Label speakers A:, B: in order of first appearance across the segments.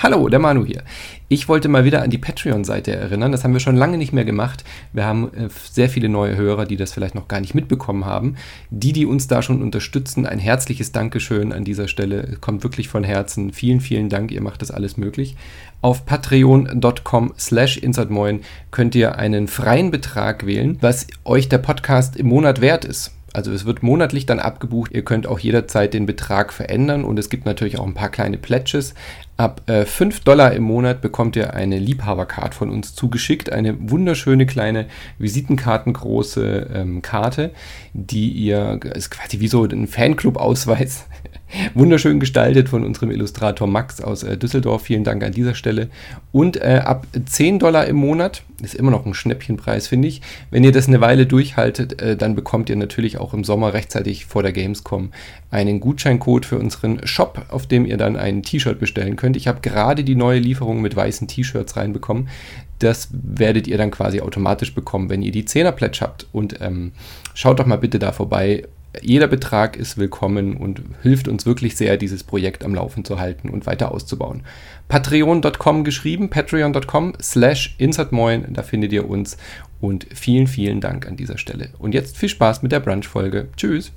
A: Hallo, der Manu hier. Ich wollte mal wieder an die Patreon-Seite erinnern. Das haben wir schon lange nicht mehr gemacht. Wir haben sehr viele neue Hörer, die das vielleicht noch gar nicht mitbekommen haben. Die uns da schon unterstützen, ein herzliches Dankeschön an dieser Stelle. Kommt wirklich von Herzen. Vielen, vielen Dank. Ihr macht das alles möglich. Auf patreon.com/insertmoin könnt ihr einen freien Betrag wählen, was euch der Podcast im Monat wert ist. Also es wird monatlich dann abgebucht. Ihr könnt auch jederzeit den Betrag verändern und es gibt natürlich auch ein paar kleine Pledges. Ab $5 im Monat bekommt ihr eine Liebhabercard von uns zugeschickt. Eine wunderschöne kleine visitenkartengroße Karte, die ist quasi wie so ein Fanclub-Ausweis. Wunderschön gestaltet von unserem Illustrator Max aus Düsseldorf. Vielen Dank an dieser Stelle. Und ab $10 im Monat, ist immer noch ein Schnäppchenpreis, finde ich. Wenn ihr das eine Weile durchhaltet, dann bekommt ihr natürlich auch im Sommer rechtzeitig vor der Gamescom einen Gutscheincode für unseren Shop, auf dem ihr dann ein T-Shirt bestellen könnt. Ich habe gerade die neue Lieferung mit weißen T-Shirts reinbekommen. Das werdet ihr dann quasi automatisch bekommen, wenn ihr die 10er-Pledge habt. Und schaut doch mal bitte da vorbei. Jeder Betrag ist willkommen und hilft uns wirklich sehr, dieses Projekt am Laufen zu halten und weiter auszubauen. Patreon.com geschrieben, patreon.com/insertmoin, da findet ihr uns und vielen, vielen Dank an dieser Stelle. Und jetzt viel Spaß mit der Brunch-Folge. Tschüss!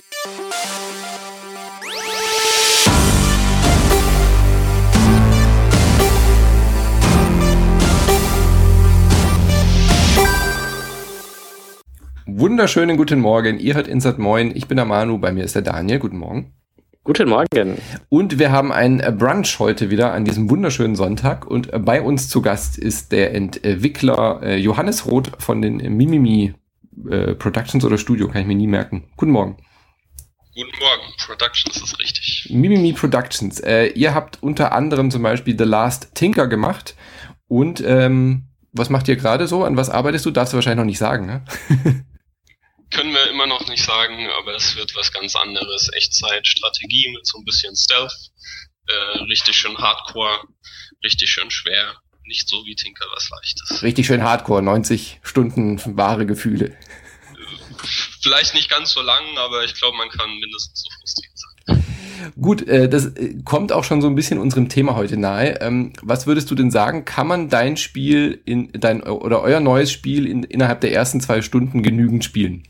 A: Wunderschönen guten Morgen, ihr hört Insert Moin, ich bin der Manu, bei mir ist der Daniel, guten Morgen.
B: Guten Morgen.
A: Und wir haben einen Brunch heute wieder an diesem wunderschönen Sonntag und bei uns zu Gast ist der Entwickler Johannes Roth von den Mimimi Productions oder Studio, kann ich mir nie merken. Guten Morgen.
C: Guten Morgen, Productions ist richtig.
A: Mimimi Productions, ihr habt unter anderem zum Beispiel The Last Tinker gemacht und was macht ihr gerade so, an was arbeitest du, darfst du wahrscheinlich noch nicht sagen, ne?
C: Können wir immer noch nicht sagen, aber es wird was ganz anderes. Echtzeit-Strategie mit so ein bisschen Stealth. Richtig schön Hardcore, richtig schön schwer. Nicht so wie Tinker was Leichtes.
A: Richtig schön Hardcore, 90 Stunden wahre Gefühle.
C: Vielleicht nicht ganz so lang, aber ich glaube, man kann mindestens so frustriert sein.
A: Gut, das kommt auch schon so ein bisschen unserem Thema heute nahe. Was würdest du denn sagen, kann man dein Spiel oder euer neues Spiel innerhalb der ersten 2 Stunden genügend spielen?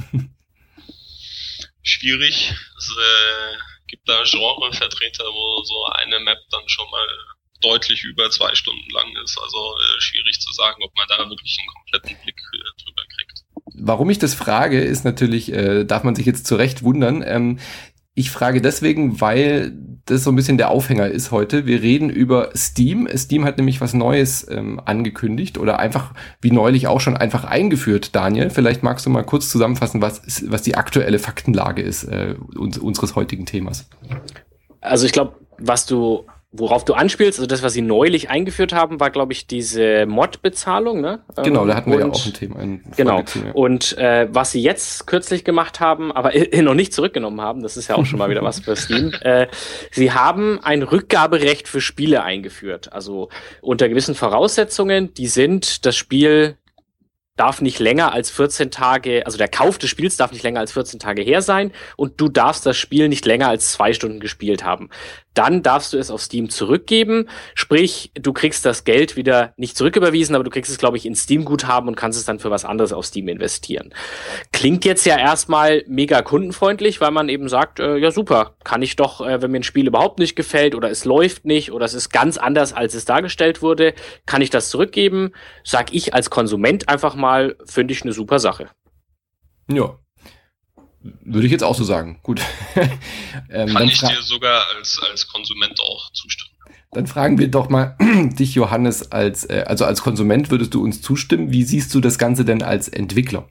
C: Schwierig. Es gibt da Genrevertreter, wo so eine Map dann schon mal deutlich über 2 Stunden lang ist. Also schwierig zu sagen, ob man da wirklich einen kompletten Blick drüber kriegt.
A: Warum ich das frage, ist natürlich, darf man sich jetzt zu Recht wundern. Ich frage deswegen, weil das so ein bisschen der Aufhänger ist heute. Wir reden über Steam. Steam hat nämlich was Neues angekündigt oder einfach, wie neulich auch schon, einfach eingeführt. Daniel, vielleicht magst du mal kurz zusammenfassen, was die aktuelle Faktenlage ist unseres heutigen Themas.
B: Also ich glaube, worauf du anspielst, also das, was sie neulich eingeführt haben, war, glaube ich, diese Mod-Bezahlung, ne?
A: Genau, da hatten wir ja auch ein Thema.
B: Genau. Und was sie jetzt kürzlich gemacht haben, aber noch nicht zurückgenommen haben, das ist ja auch schon mal wieder was für Steam, sie haben ein Rückgaberecht für Spiele eingeführt. Also unter gewissen Voraussetzungen, das Spiel darf nicht länger als 14 Tage, also der Kauf des Spiels darf nicht länger als 14 Tage her sein und du darfst das Spiel nicht länger als 2 Stunden gespielt haben. Dann darfst du es auf Steam zurückgeben, sprich, du kriegst das Geld wieder nicht zurücküberwiesen, aber du kriegst es, glaube ich, in Steam-Guthaben und kannst es dann für was anderes auf Steam investieren. Klingt jetzt ja erstmal mega kundenfreundlich, weil man eben sagt, ja super, kann ich doch, wenn mir ein Spiel überhaupt nicht gefällt oder es läuft nicht oder es ist ganz anders, als es dargestellt wurde, kann ich das zurückgeben. Sag ich als Konsument einfach mal, finde ich eine super Sache.
A: Ja. Würde ich jetzt auch so sagen. Gut.
C: Kann ich dir sogar als Konsument auch zustimmen.
A: Dann fragen wir doch mal dich, Johannes, als Konsument würdest du uns zustimmen. Wie siehst du das Ganze denn als Entwickler?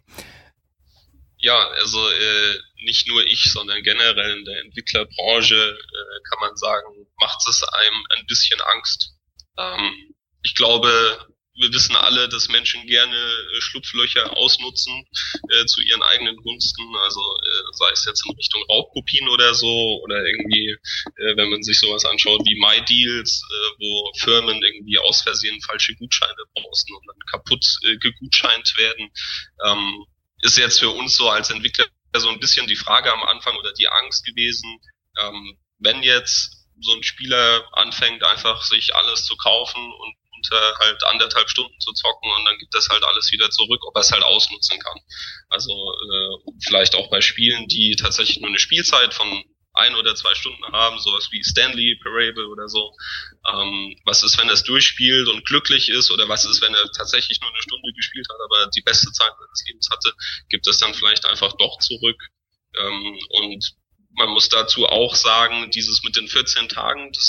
C: Ja, also nicht nur ich, sondern generell in der Entwicklerbranche kann man sagen, macht es einem ein bisschen Angst. Ich glaube, wir wissen alle, dass Menschen gerne Schlupflöcher ausnutzen zu ihren eigenen Gunsten, also sei es jetzt in Richtung Raubkopien oder so, oder irgendwie, wenn man sich sowas anschaut wie MyDeals, wo Firmen irgendwie aus Versehen falsche Gutscheine posten und dann kaputt gegutscheint werden, ist jetzt für uns so als Entwickler so ein bisschen die Frage am Anfang oder die Angst gewesen, wenn jetzt so ein Spieler anfängt, einfach sich alles zu kaufen und unter halt 1,5 Stunden zu zocken und dann gibt das halt alles wieder zurück, ob er es halt ausnutzen kann. Also vielleicht auch bei Spielen, die tatsächlich nur eine Spielzeit von 1 oder 2 Stunden haben, sowas wie Stanley Parable oder so. Was ist, wenn er es durchspielt und glücklich ist, oder was ist, wenn er tatsächlich nur eine Stunde gespielt hat, aber die beste Zeit seines Lebens hatte, gibt es dann vielleicht einfach doch zurück. Und man muss dazu auch sagen, dieses mit den 14 Tagen, das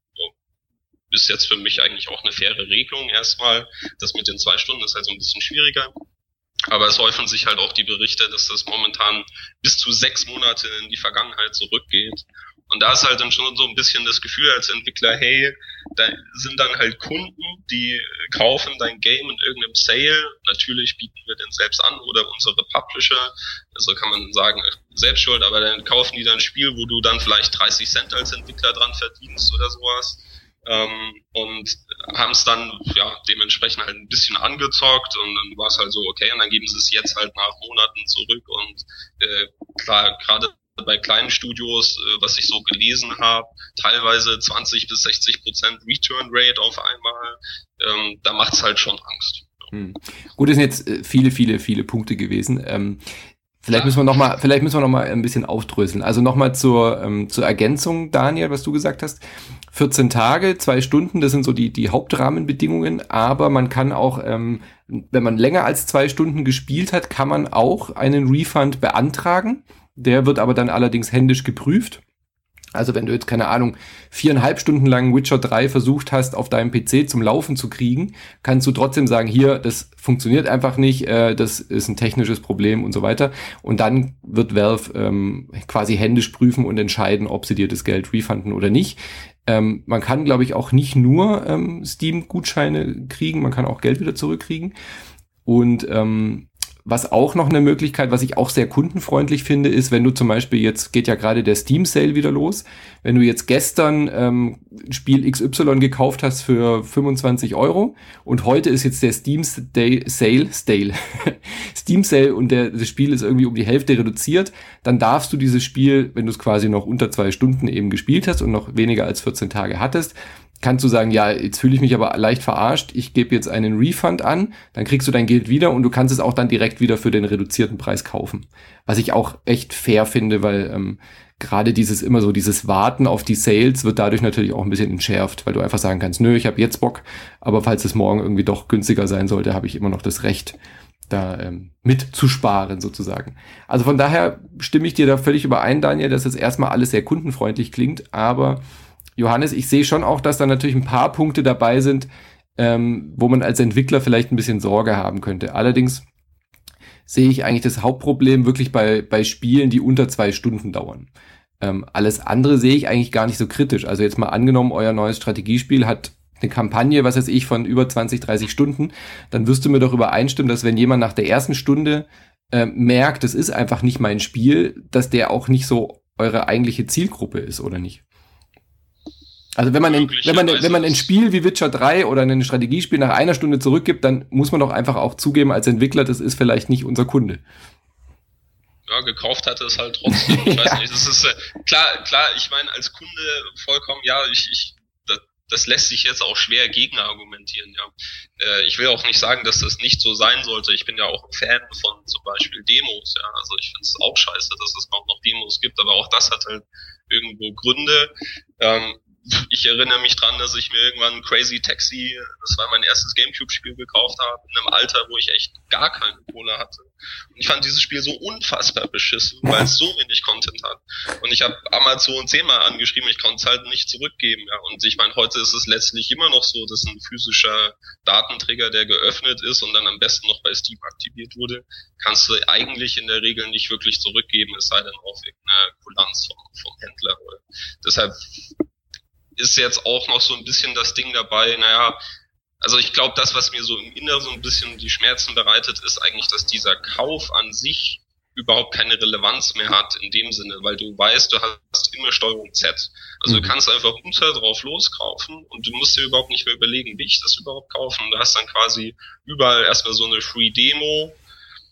C: ist jetzt für mich eigentlich auch eine faire Regelung erstmal. Das mit den 2 Stunden ist halt so ein bisschen schwieriger. Aber es häufen sich halt auch die Berichte, dass das momentan bis zu 6 Monate in die Vergangenheit zurückgeht. Und da ist halt dann schon so ein bisschen das Gefühl als Entwickler, hey, da sind dann halt Kunden, die kaufen dein Game in irgendeinem Sale. Natürlich bieten wir den selbst an oder unsere Publisher. Also kann man sagen, selbst schuld, aber dann kaufen die dann ein Spiel, wo du dann vielleicht 30 Cent als Entwickler dran verdienst oder sowas. Und haben es dann dementsprechend halt ein bisschen angezockt und dann war es halt so, okay, und dann geben sie es jetzt halt nach Monaten zurück und klar, gerade bei kleinen Studios, was ich so gelesen habe, teilweise 20-60% Return Rate auf einmal, da macht's halt schon Angst.
A: Gut, das sind jetzt viele Punkte gewesen. Vielleicht müssen wir noch mal ein bisschen aufdröseln. Also nochmal zur Ergänzung, Daniel, was du gesagt hast. 14 Tage, 2 Stunden, das sind so die Hauptrahmenbedingungen, aber man kann auch, wenn man länger als 2 Stunden gespielt hat, kann man auch einen Refund beantragen. Der wird aber dann allerdings händisch geprüft. Also wenn du jetzt, keine Ahnung, 4,5 Stunden lang Witcher 3 versucht hast, auf deinem PC zum Laufen zu kriegen, kannst du trotzdem sagen, hier, das funktioniert einfach nicht, das ist ein technisches Problem und so weiter. Und dann wird Valve quasi händisch prüfen und entscheiden, ob sie dir das Geld refunden oder nicht. Man kann, glaube ich, auch nicht nur Steam-Gutscheine kriegen, man kann auch Geld wieder zurückkriegen. Und was auch noch eine Möglichkeit, was ich auch sehr kundenfreundlich finde, ist, wenn du zum Beispiel, jetzt geht ja gerade der Steam Sale wieder los, wenn du jetzt gestern Spiel XY gekauft hast für 25 € und heute ist jetzt der Steam Sale und das Spiel ist irgendwie um die Hälfte reduziert, dann darfst du dieses Spiel, wenn du es quasi noch unter 2 Stunden eben gespielt hast und noch weniger als 14 Tage hattest, kannst du sagen, ja, jetzt fühle ich mich aber leicht verarscht, ich gebe jetzt einen Refund an, dann kriegst du dein Geld wieder und du kannst es auch dann direkt wieder für den reduzierten Preis kaufen. Was ich auch echt fair finde, weil gerade dieses Warten auf die Sales wird dadurch natürlich auch ein bisschen entschärft, weil du einfach sagen kannst, nö, ich habe jetzt Bock, aber falls es morgen irgendwie doch günstiger sein sollte, habe ich immer noch das Recht, da mitzusparen sozusagen. Also von daher stimme ich dir da völlig überein, Daniel, dass das erstmal alles sehr kundenfreundlich klingt, aber Johannes, ich sehe schon auch, dass da natürlich ein paar Punkte dabei sind, wo man als Entwickler vielleicht ein bisschen Sorge haben könnte. Allerdings sehe ich eigentlich das Hauptproblem wirklich bei Spielen, die unter 2 Stunden dauern. Alles andere sehe ich eigentlich gar nicht so kritisch. Also jetzt mal angenommen, euer neues Strategiespiel hat eine Kampagne, was weiß ich, von über 20, 30 Stunden, dann wirst du mir doch übereinstimmen, dass wenn jemand nach der ersten Stunde merkt, das ist einfach nicht mein Spiel, dass der auch nicht so eure eigentliche Zielgruppe ist, oder nicht? Also wenn man ein Spiel wie Witcher 3 oder ein Strategiespiel nach 1 Stunde zurückgibt, dann muss man doch einfach auch zugeben als Entwickler, das ist vielleicht nicht unser Kunde.
C: Ja, gekauft hatte es halt trotzdem. Ich weiß nicht, das ist klar, ich meine als Kunde vollkommen, ja, das lässt sich jetzt auch schwer gegen argumentieren, ja. Ich will auch nicht sagen, dass das nicht so sein sollte. Ich bin ja auch ein Fan von zum Beispiel Demos, ja. Also ich finde es auch scheiße, dass es auch noch Demos gibt, aber auch das hat halt irgendwo Gründe. Ich erinnere mich dran, dass ich mir irgendwann Crazy Taxi, das war mein erstes Gamecube-Spiel, gekauft habe, in einem Alter, wo ich echt gar keine Kohle hatte. Und ich fand dieses Spiel so unfassbar beschissen, weil es so wenig Content hat. Und ich habe Amazon 10-mal angeschrieben, ich konnte es halt nicht zurückgeben. Ja. Und ich meine, heute ist es letztlich immer noch so, dass ein physischer Datenträger, der geöffnet ist und dann am besten noch bei Steam aktiviert wurde, kannst du eigentlich in der Regel nicht wirklich zurückgeben, es sei denn auf irgendeine Kulanz vom Händler. Deshalb ist jetzt auch noch so ein bisschen das Ding dabei, also ich glaube, das, was mir so im Inneren so ein bisschen die Schmerzen bereitet, ist eigentlich, dass dieser Kauf an sich überhaupt keine Relevanz mehr hat in dem Sinne, weil du weißt, du hast immer Steuerung Z. Also du kannst einfach munter drauf loskaufen und du musst dir überhaupt nicht mehr überlegen, will ich das überhaupt kaufen? Du hast dann quasi überall erstmal so eine Free-Demo.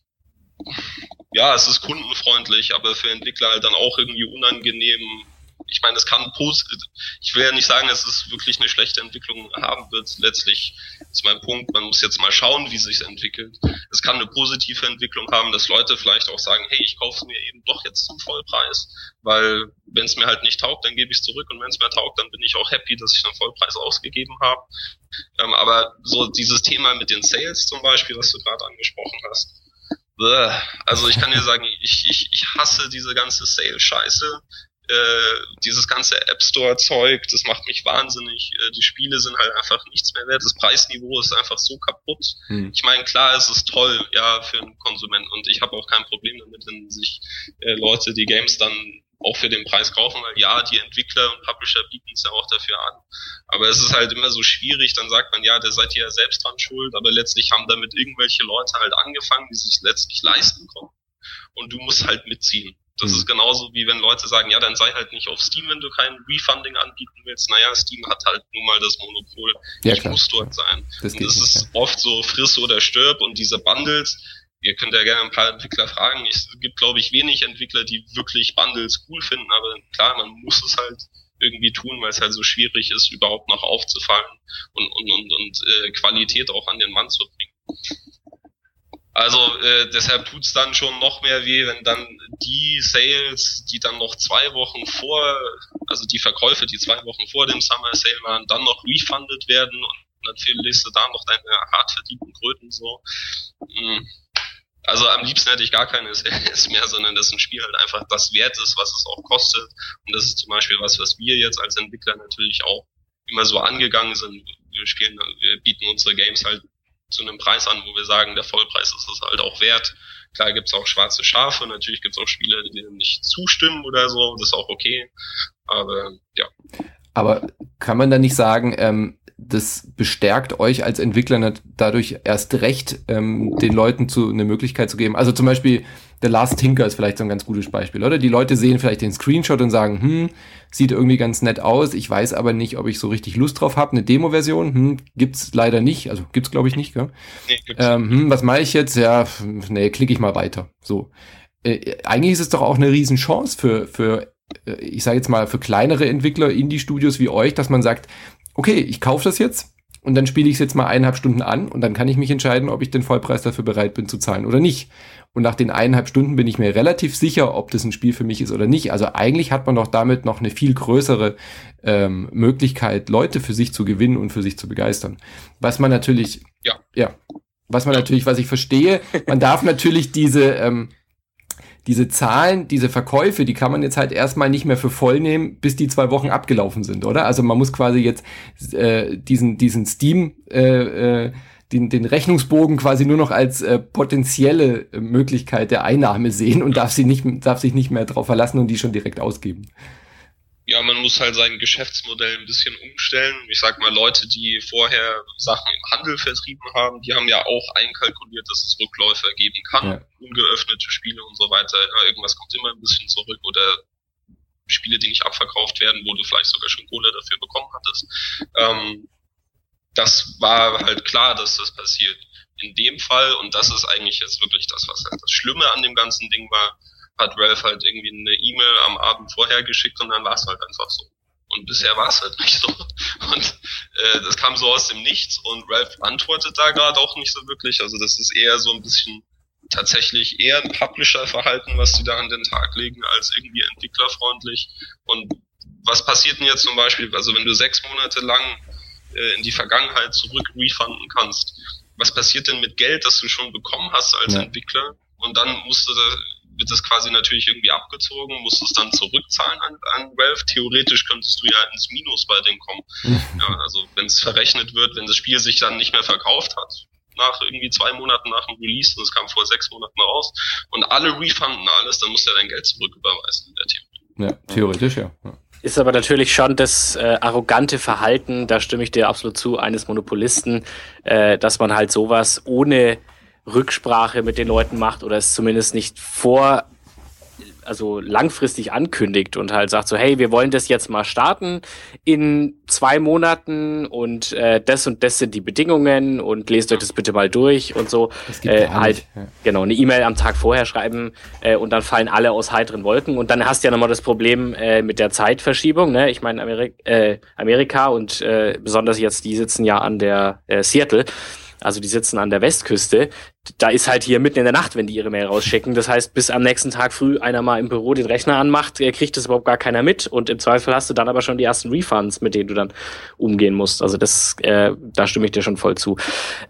C: Ja, es ist kundenfreundlich, aber für Entwickler halt dann auch irgendwie unangenehm. ich meine, ich will ja nicht sagen, dass es wirklich eine schlechte Entwicklung haben wird. Letztlich ist mein Punkt, man muss jetzt mal schauen, wie sich entwickelt. Es kann eine positive Entwicklung haben, dass Leute vielleicht auch sagen, hey, ich kaufe es mir eben doch jetzt zum Vollpreis, weil wenn es mir halt nicht taugt, dann gebe ich es zurück, und wenn es mir taugt, dann bin ich auch happy, dass ich den Vollpreis ausgegeben habe. Aber so dieses Thema mit den Sales zum Beispiel, was du gerade angesprochen hast, also ich kann dir sagen, ich hasse diese ganze Sale-Scheiße. Dieses ganze App Store Zeug, das macht mich wahnsinnig. Die Spiele sind halt einfach nichts mehr wert. Das Preisniveau ist einfach so kaputt. Ich meine, klar, es ist toll, ja, für einen Konsumenten, und ich habe auch kein Problem damit, wenn sich Leute die Games dann auch für den Preis kaufen, weil ja, die Entwickler und Publisher bieten es ja auch dafür an. Aber es ist halt immer so schwierig, dann sagt man, ja, da seid ihr ja selbst dran schuld, aber letztlich haben damit irgendwelche Leute halt angefangen, die sich letztlich leisten konnten. Und du musst halt mitziehen. Das ist genauso wie wenn Leute sagen, ja, dann sei halt nicht auf Steam, wenn du kein Refunding anbieten willst. Naja, Steam hat halt nun mal das Monopol. Ja, ich muss dort sein. Das ist oft so friss oder stirb, und diese Bundles, ihr könnt ja gerne ein paar Entwickler fragen. Es gibt, glaube ich, wenig Entwickler, die wirklich Bundles cool finden, aber klar, man muss es halt irgendwie tun, weil es halt so schwierig ist, überhaupt noch aufzufallen und Qualität auch an den Mann zu bringen. Also deshalb tut's dann schon noch mehr weh, wenn dann die Sales, die dann noch 2 Wochen also die Verkäufe, die 2 Wochen vor dem Summer Sale waren, dann noch refunded werden, und dann legst du da noch deine hart verdienten Kröten so. Also am liebsten hätte ich gar keine Sales mehr, sondern dass ein Spiel halt einfach das wert ist, was es auch kostet. Und das ist zum Beispiel was wir jetzt als Entwickler natürlich auch immer so angegangen sind. Wir bieten unsere Games halt zu einem Preis an, wo wir sagen, der Vollpreis ist es halt auch wert. Klar gibt's auch schwarze Schafe, natürlich gibt's auch Spiele, die dem nicht zustimmen oder so, das ist auch okay, aber ja.
A: Aber kann man dann nicht sagen, das bestärkt euch als Entwickler dadurch erst recht, den Leuten eine Möglichkeit zu geben? Also zum Beispiel The Last Tinker ist vielleicht so ein ganz gutes Beispiel, oder? Die Leute sehen vielleicht den Screenshot und sagen, sieht irgendwie ganz nett aus, ich weiß aber nicht, ob ich so richtig Lust drauf habe. Eine Demo-Version, gibt's leider nicht, also gibt's glaube ich nicht, gell? Nee, gibt's nicht. Was mache ich jetzt? Ja, nee, klicke ich mal weiter. So. Eigentlich ist es doch auch eine Riesenchance für ich sage jetzt mal, für kleinere Entwickler, Indie-Studios wie euch, dass man sagt, okay, ich kaufe das jetzt und dann spiele ich es jetzt mal 1,5 Stunden an und dann kann ich mich entscheiden, ob ich den Vollpreis dafür bereit bin zu zahlen oder nicht. Und nach den 1,5 Stunden bin ich mir relativ sicher, ob das ein Spiel für mich ist oder nicht. Also eigentlich hat man doch damit noch eine viel größere Möglichkeit, Leute für sich zu gewinnen und für sich zu begeistern. Was man natürlich, was ich verstehe, man darf natürlich diese Zahlen, diese Verkäufe, die kann man jetzt halt erstmal nicht mehr für voll nehmen, bis die 2 Wochen abgelaufen sind, oder? Also man muss quasi jetzt diesen Steam, den Rechnungsbogen quasi nur noch als potenzielle Möglichkeit der Einnahme sehen und darf sich nicht mehr drauf verlassen und die schon direkt ausgeben.
C: Ja, man muss halt sein Geschäftsmodell ein bisschen umstellen. Ich sag mal, Leute, die vorher Sachen im Handel vertrieben haben, die haben ja auch einkalkuliert, dass es Rückläufer geben kann, ungeöffnete Spiele und so weiter. Ja, irgendwas kommt immer ein bisschen zurück oder Spiele, die nicht abverkauft werden, wo du vielleicht sogar schon Kohle dafür bekommen hattest. Das war halt klar, dass das passiert. In dem Fall, und das ist eigentlich jetzt wirklich das, was halt das Schlimme an dem ganzen Ding war, hat Valve halt irgendwie eine E-Mail am Abend vorher geschickt und dann war es halt einfach so. Und bisher war es halt nicht so. Und das kam so aus dem Nichts und Valve antwortet da gerade auch nicht so wirklich. Also das ist eher so ein bisschen tatsächlich eher ein Publisher-Verhalten, was die da an den Tag legen, als irgendwie entwicklerfreundlich. Und was passiert denn jetzt zum Beispiel, also wenn du 6 Monate lang in die Vergangenheit zurück refunden kannst, was passiert denn mit Geld, das du schon bekommen hast als Entwickler? Und dann wird das quasi natürlich irgendwie abgezogen, musst du es dann zurückzahlen an Valve. Theoretisch könntest du ja ins Minus bei denen kommen. Ja, also wenn es verrechnet wird, wenn das Spiel sich dann nicht mehr verkauft hat, nach irgendwie 2 Monaten nach dem Release, und es kam vor 6 Monaten raus, und alle refunden alles, dann musst du ja dein Geld zurücküberweisen in der Theorie.
A: Ja, theoretisch, ja.
B: Ist aber natürlich schon das arrogante Verhalten, da stimme ich dir absolut zu, eines Monopolisten, dass man halt sowas ohne Rücksprache mit den Leuten macht oder es zumindest nicht also langfristig ankündigt und halt sagt so, hey, wir wollen das jetzt mal starten in 2 Monaten und das sind die Bedingungen und lest euch das bitte mal durch und so.
A: Das gibt halt
B: genau, eine E-Mail am Tag vorher schreiben und dann fallen alle aus heiteren Wolken und dann hast du ja nochmal das Problem mit der Zeitverschiebung, ne? Ich meine Amerika und besonders jetzt, die sitzen ja an der Seattle, also die sitzen an der Westküste, da ist halt hier mitten in der Nacht, wenn die ihre Mail rausschicken. Das heißt, bis am nächsten Tag früh einer mal im Büro den Rechner anmacht, kriegt das überhaupt gar keiner mit. Und im Zweifel hast du dann aber schon die ersten Refunds, mit denen du dann umgehen musst. Also das, da stimme ich dir schon voll zu.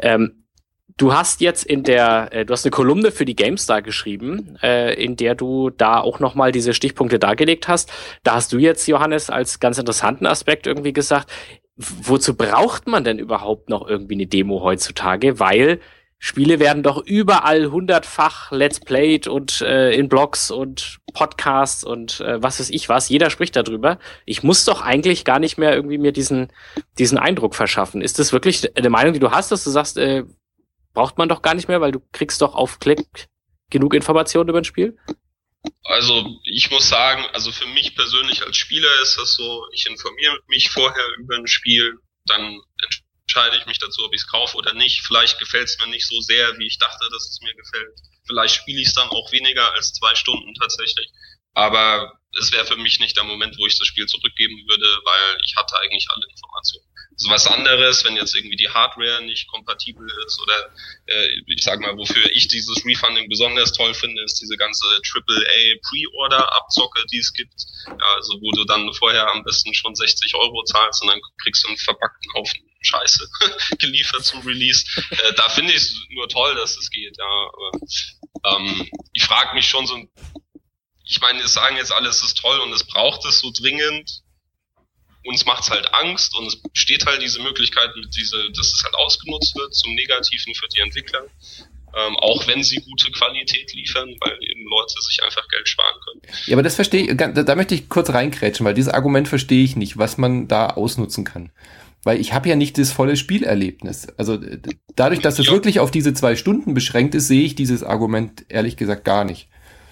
B: Du hast jetzt du hast eine Kolumne für die GameStar geschrieben, in der du da auch nochmal diese Stichpunkte dargelegt hast. Da hast du jetzt, Johannes, als ganz interessanten Aspekt irgendwie gesagt, wozu braucht man denn überhaupt noch irgendwie eine Demo heutzutage? Weil Spiele werden doch überall 100-fach Let's Played und in Blogs und Podcasts und was weiß ich was. Jeder spricht darüber. Ich muss doch eigentlich gar nicht mehr irgendwie mir diesen Eindruck verschaffen. Ist das wirklich eine Meinung, die du hast, dass du sagst, braucht man doch gar nicht mehr, weil du kriegst doch auf Klick genug Informationen über ein Spiel?
C: Also ich muss sagen, also für mich persönlich als Spieler ist das so, ich informiere mich vorher über ein Spiel, dann entscheide ich mich dazu, ob ich es kaufe oder nicht. Vielleicht gefällt es mir nicht so sehr, wie ich dachte, dass es mir gefällt. Vielleicht spiele ich es dann auch weniger als 2 Stunden tatsächlich. Aber es wäre für mich nicht der Moment, wo ich das Spiel zurückgeben würde, weil ich hatte eigentlich alle Informationen. So was anderes, wenn jetzt irgendwie die Hardware nicht kompatibel ist oder ich sag mal, wofür ich dieses Refunding besonders toll finde, ist diese ganze AAA Pre-Order-Abzocke, die es gibt. Ja, also wo du dann vorher am besten schon 60 € zahlst und dann kriegst du einen verpackten Haufen Scheiße geliefert zum Release. Da finde ich es nur toll, dass es geht. Ja, aber ich frage mich schon so, ich meine, es sagen jetzt alle, es ist toll und es braucht es so dringend. Uns macht's halt Angst und es besteht halt diese Möglichkeit, dass es halt ausgenutzt wird zum Negativen für die Entwickler. Auch wenn sie gute Qualität liefern, weil eben Leute sich einfach Geld sparen können.
A: Ja, aber das verstehe ich, da möchte ich kurz reingrätschen, weil dieses Argument verstehe ich nicht, was man da ausnutzen kann. Weil ich habe ja nicht das volle Spielerlebnis. Also dadurch, dass es wirklich auf diese 2 Stunden beschränkt ist, sehe ich dieses Argument ehrlich gesagt gar nicht.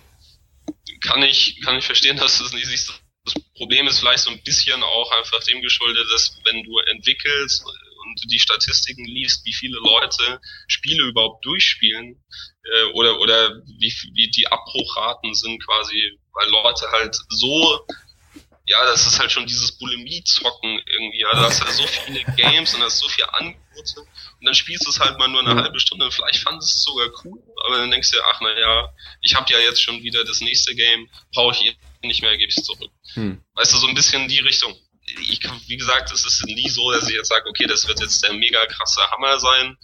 C: Kann ich verstehen, dass du es nicht siehst. Das Problem ist vielleicht so ein bisschen auch einfach dem geschuldet, dass wenn du entwickelst und die Statistiken liest, wie viele Leute Spiele überhaupt durchspielen oder wie die Abbruchraten sind quasi, weil Leute halt so, ja, das ist halt schon dieses Bulimie-Zocken irgendwie, ja, da hast du halt so viele Games und hast so viele Angebote und dann spielst du es halt mal nur eine halbe Stunde und vielleicht fandest du es sogar cool, aber dann denkst du, ach naja, ich habe ja jetzt schon wieder das nächste Game, brauche ich nicht mehr, gebe ich es zurück. Weißt du, so ein bisschen in die Richtung. Wie gesagt, es ist nie so, dass ich jetzt sage, okay, das wird jetzt der mega krasse Hammer sein.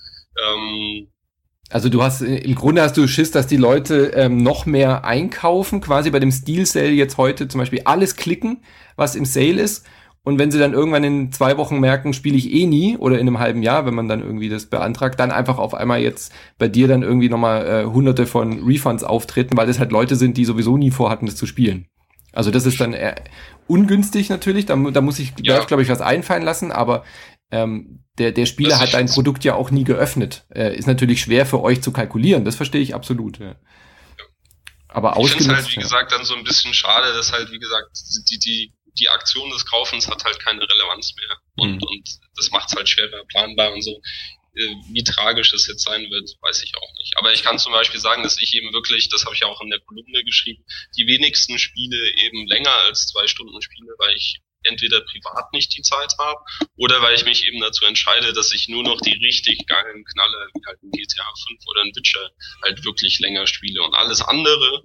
A: Also im Grunde hast du Schiss, dass die Leute noch mehr einkaufen, quasi bei dem Steel Sale jetzt heute zum Beispiel alles klicken, was im Sale ist. Und wenn sie dann irgendwann in 2 Wochen merken, spiele ich eh nie, oder in einem halben Jahr, wenn man dann irgendwie das beantragt, dann einfach auf einmal jetzt bei dir dann irgendwie nochmal hunderte von Refunds auftreten, weil das halt Leute sind, die sowieso nie vorhatten, das zu spielen. Also das ist dann ungünstig natürlich, da muss ich, glaube ich, was einfallen lassen, aber der Spieler hat dein Produkt ja auch nie geöffnet. Ist natürlich schwer für euch zu kalkulieren, das verstehe ich absolut. Ja. Aber
C: ich finde es halt, wie gesagt, dann so ein bisschen schade, dass halt, wie gesagt, die Aktion des Kaufens hat halt keine Relevanz mehr. Und das macht es halt schwerer planbar und so. Wie tragisch das jetzt sein wird, weiß ich auch nicht. Aber ich kann zum Beispiel sagen, dass ich eben wirklich, das habe ich ja auch in der Kolumne geschrieben, die wenigsten Spiele eben länger als 2 Stunden spiele, weil ich entweder privat nicht die Zeit habe oder weil ich mich eben dazu entscheide, dass ich nur noch die richtig geilen Knaller, wie halt ein GTA 5 oder ein Witcher, halt wirklich länger spiele. Und alles andere,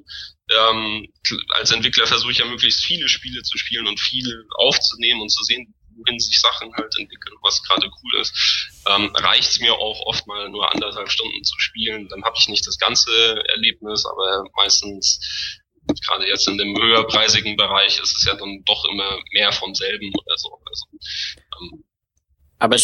C: als Entwickler versuche ich ja möglichst viele Spiele zu spielen und viel aufzunehmen und zu sehen, wohin sich Sachen halt entwickeln, was gerade cool ist, reicht es mir auch oft mal nur 1,5 Stunden zu spielen. Dann habe ich nicht das ganze Erlebnis, aber meistens, gerade jetzt in dem höherpreisigen Bereich, ist es ja dann doch immer mehr vom selben oder so. Also,
B: aber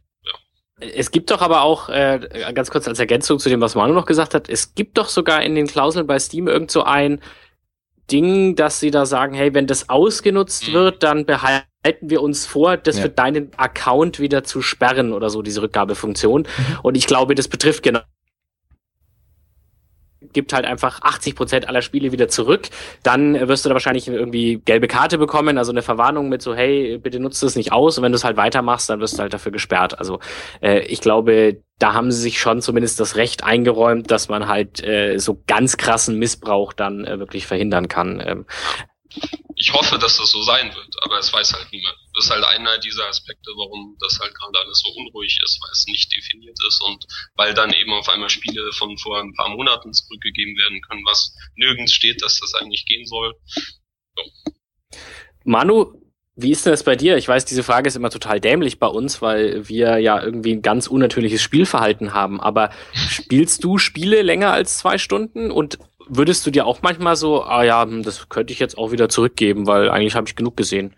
B: es gibt doch aber auch, ganz kurz als Ergänzung zu dem, was Manu noch gesagt hat, es gibt doch sogar in den Klauseln bei Steam irgend so ein Ding, dass sie da sagen, hey, wenn das ausgenutzt wird, dann behalten wir uns vor, das für deinen Account wieder zu sperren oder so, diese Rückgabefunktion. Und ich glaube, das betrifft genau gibt halt einfach 80% aller Spiele wieder zurück, dann wirst du da wahrscheinlich irgendwie gelbe Karte bekommen, also eine Verwarnung mit so, hey, bitte nutzt es nicht aus, und wenn du es halt weitermachst, dann wirst du halt dafür gesperrt. Also ich glaube, da haben sie sich schon zumindest das Recht eingeräumt, dass man halt so ganz krassen Missbrauch dann wirklich verhindern kann.
C: Ich hoffe, dass das so sein wird, aber es weiß halt niemand. Das ist halt einer dieser Aspekte, warum das halt gerade alles so unruhig ist, weil es nicht definiert ist und weil dann eben auf einmal Spiele von vor ein paar Monaten zurückgegeben werden können, was nirgends steht, dass das eigentlich gehen soll. So.
B: Manu, wie ist denn das bei dir? Ich weiß, diese Frage ist immer total dämlich bei uns, weil wir ja irgendwie ein ganz unnatürliches Spielverhalten haben, aber spielst du Spiele länger als 2 Stunden und würdest du dir auch manchmal so, das könnte ich jetzt auch wieder zurückgeben, weil eigentlich habe ich genug gesehen?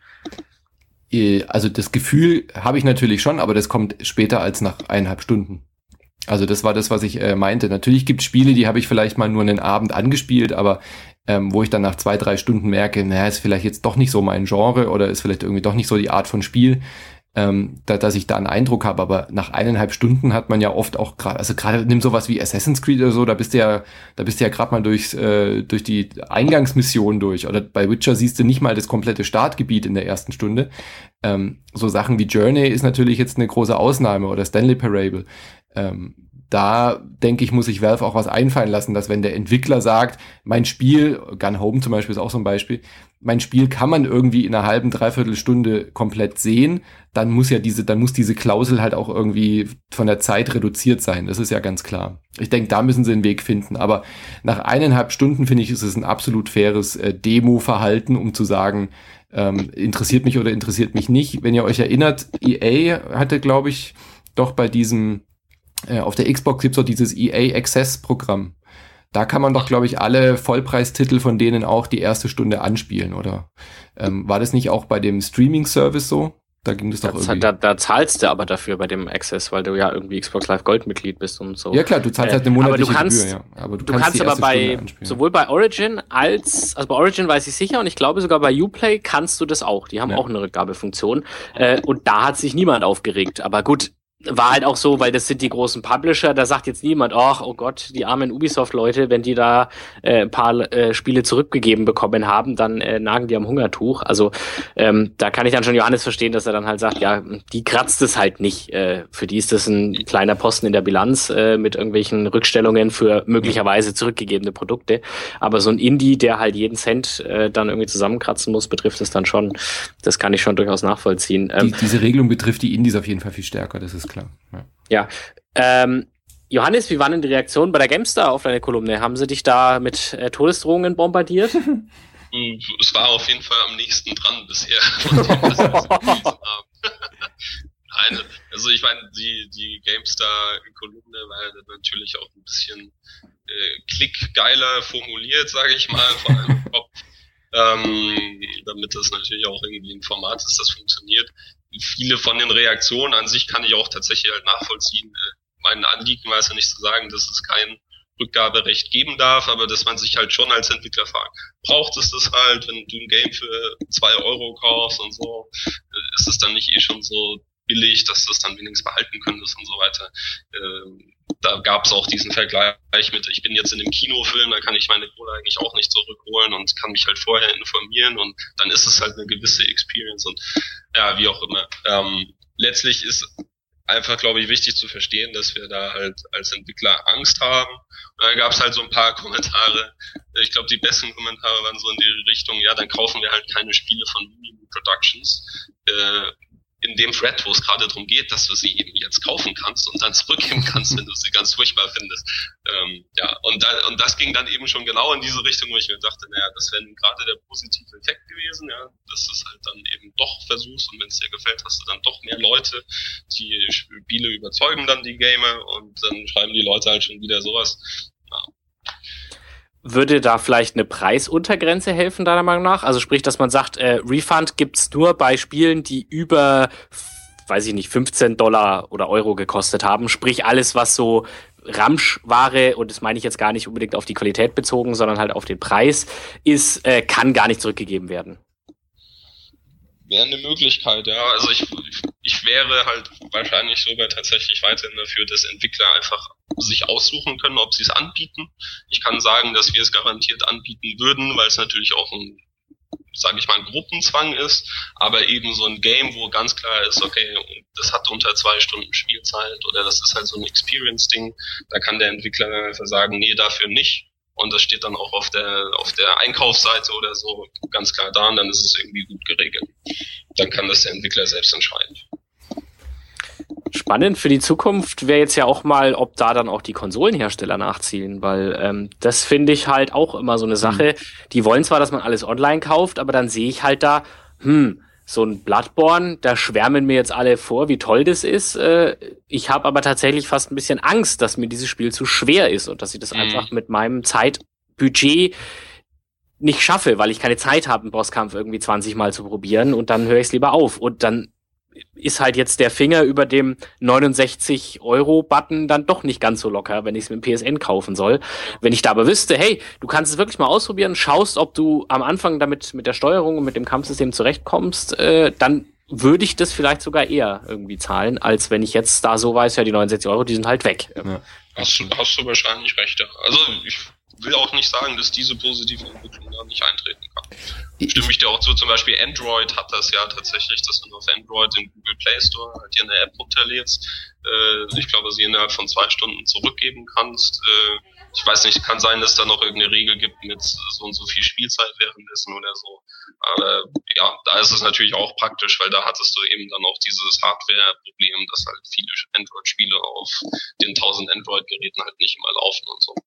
A: Also das Gefühl habe ich natürlich schon, aber das kommt später als nach 1,5 Stunden. Also das war das, was ich meinte. Natürlich gibt es Spiele, die habe ich vielleicht mal nur einen Abend angespielt, aber wo ich dann nach 2-3 Stunden merke, ist vielleicht jetzt doch nicht so mein Genre oder ist vielleicht irgendwie doch nicht so die Art von Spiel, dass ich da einen Eindruck habe. Aber nach 1,5 Stunden hat man ja oft auch gerade nimm sowas wie Assassin's Creed oder so, da bist du ja gerade mal durch die Eingangsmission durch. Oder bei Witcher siehst du nicht mal das komplette Startgebiet in der ersten Stunde. So Sachen wie Journey ist natürlich jetzt eine große Ausnahme oder Stanley Parable. Da denke ich, muss sich Valve auch was einfallen lassen, dass wenn der Entwickler sagt, mein Spiel, Gun Home zum Beispiel ist auch so ein Beispiel, mein Spiel kann man irgendwie in einer halben, dreiviertel Stunde komplett sehen, dann muss diese Klausel halt auch irgendwie von der Zeit reduziert sein. Das ist ja ganz klar. Ich denke, da müssen sie einen Weg finden. Aber nach 1,5 Stunden, finde ich, ist es ein absolut faires Demo-Verhalten, um zu sagen, interessiert mich oder interessiert mich nicht. Wenn ihr euch erinnert, EA hatte, glaube ich, doch bei diesem auf der Xbox gibt's doch dieses EA Access-Programm. Da kann man doch, glaube ich, alle Vollpreistitel von denen auch die erste Stunde anspielen, oder? War das nicht auch bei dem Streaming-Service so? Da ging das doch irgendwie.
B: Da zahlst du aber dafür bei dem Access, weil du ja irgendwie Xbox Live Gold-Mitglied bist und so.
A: Ja klar, du zahlst halt eine monatliche
B: Gebühr,
A: ja. Aber
B: du kannst aber sowohl bei Origin also bei Origin weiß ich sicher und ich glaube sogar bei Uplay kannst du das auch. Die haben auch eine Rückgabefunktion. Und da hat sich niemand aufgeregt. Aber gut, war halt auch so, weil das sind die großen Publisher, da sagt jetzt niemand, oh Gott, die armen Ubisoft-Leute, wenn die da ein paar Spiele zurückgegeben bekommen haben, dann nagen die am Hungertuch. Also da kann ich dann schon Johannes verstehen, dass er dann halt sagt, ja, die kratzt es halt nicht. Für die ist das ein kleiner Posten in der Bilanz mit irgendwelchen Rückstellungen für möglicherweise zurückgegebene Produkte. Aber so ein Indie, der halt jeden Cent dann irgendwie zusammenkratzen muss, betrifft es dann schon. Das kann ich schon durchaus nachvollziehen.
A: Diese Regelung betrifft die Indies auf jeden Fall viel stärker, das ist klar.
B: Ja. Johannes, wie waren denn die Reaktionen bei der GameStar auf deine Kolumne? Haben sie dich da mit Todesdrohungen bombardiert?
C: Es war auf jeden Fall am nächsten dran bisher, von dem, was wir gelesen haben. Nein, also ich meine, die GameStar-Kolumne war ja natürlich auch ein bisschen klickgeiler formuliert, sage ich mal, vor allem im Kopf, damit das natürlich auch irgendwie ein Format ist, das funktioniert. Viele von den Reaktionen an sich kann ich auch tatsächlich halt nachvollziehen. Mein Anliegen war es ja nicht zu sagen, dass es kein Rückgaberecht geben darf, aber dass man sich halt schon als Entwickler fragt, braucht es das halt, wenn du ein Game für 2 Euro kaufst und so, ist es dann nicht schon so billig, dass du es dann wenigstens behalten könntest und so weiter. Da gab es auch diesen Vergleich mit, ich bin jetzt in einem Kinofilm, da kann ich meine Kohle eigentlich auch nicht zurückholen und kann mich halt vorher informieren und dann ist es halt eine gewisse Experience und ja, wie auch immer. Letztlich ist einfach, glaube ich, wichtig zu verstehen, dass wir da halt als Entwickler Angst haben. Und dann gab es halt so ein paar Kommentare. Ich glaube, die besten Kommentare waren so in die Richtung, ja, dann kaufen wir halt keine Spiele von Mimimi Productions. In dem Thread, wo es gerade darum geht, dass du sie eben jetzt kaufen kannst und dann zurückgeben kannst, wenn du sie ganz furchtbar findest. Und das ging dann eben schon genau in diese Richtung, wo ich mir dachte, naja, das wäre gerade der positive Effekt gewesen, ja, dass du es halt dann eben doch versuchst und wenn es dir gefällt, hast du dann doch mehr Leute, die Spiele überzeugen dann die Gamer und dann schreiben die Leute halt schon wieder sowas. Ja.
B: Würde da vielleicht eine Preisuntergrenze helfen, deiner Meinung nach? Also sprich, dass man sagt, Refund gibt's nur bei Spielen, die über, weiß ich nicht, $15 oder Euro gekostet haben. Sprich, alles, was so Ramschware, und das meine ich jetzt gar nicht unbedingt auf die Qualität bezogen, sondern halt auf den Preis, ist, kann gar nicht zurückgegeben werden.
C: wäre eine Möglichkeit, ja. Also ich wäre halt wahrscheinlich sogar tatsächlich weiterhin dafür, dass Entwickler einfach sich aussuchen können, ob sie es anbieten. Ich kann sagen, dass wir es garantiert anbieten würden, weil es natürlich auch ein Gruppenzwang ist, aber eben so ein Game, wo ganz klar ist, okay, das hat unter 2 Stunden Spielzeit oder das ist halt so ein Experience-Ding, da kann der Entwickler dann einfach sagen, nee, dafür nicht. Und das steht dann auch auf der Einkaufsseite oder so ganz klar da und dann ist es irgendwie gut geregelt. Dann kann das der Entwickler selbst entscheiden.
B: Spannend für die Zukunft wäre jetzt ja auch mal, ob da dann auch die Konsolenhersteller nachziehen, weil das finde ich halt auch immer so eine Sache. Die wollen zwar, dass man alles online kauft, aber dann sehe ich halt da, so ein Bloodborne, da schwärmen mir jetzt alle vor, wie toll das ist. Ich habe aber tatsächlich fast ein bisschen Angst, dass mir dieses Spiel zu schwer ist und dass ich das einfach mit meinem Zeitbudget nicht schaffe, weil ich keine Zeit habe, einen Bosskampf irgendwie 20 Mal zu probieren und dann höre ich es lieber auf. Und dann ist halt jetzt der Finger über dem 69-Euro-Button dann doch nicht ganz so locker, wenn ich es mit dem PSN kaufen soll. Wenn ich da aber wüsste, hey, du kannst es wirklich mal ausprobieren, schaust, ob du am Anfang damit mit der Steuerung und mit dem Kampfsystem zurechtkommst, dann würde ich das vielleicht sogar eher irgendwie zahlen, als wenn ich jetzt da so weiß, ja, die 69 Euro, die sind halt weg.
C: Ja. Hast du wahrscheinlich recht, ja. Also ich will auch nicht sagen, dass diese positive Entwicklung da nicht eintreten kann. Stimme ich dir auch zu, zum Beispiel Android hat das ja tatsächlich, dass du auf Android den Google Play Store halt dir eine App runterlädst. Ich glaube, sie innerhalb von 2 Stunden zurückgeben kannst. Ich weiß nicht, kann sein, dass da noch irgendeine Regel gibt mit so und so viel Spielzeit währenddessen oder so. Aber ja, da ist es natürlich auch praktisch, weil da hattest du eben dann auch dieses Hardware-Problem, dass halt viele Android-Spiele auf den 1000 Android-Geräten halt nicht immer laufen und so.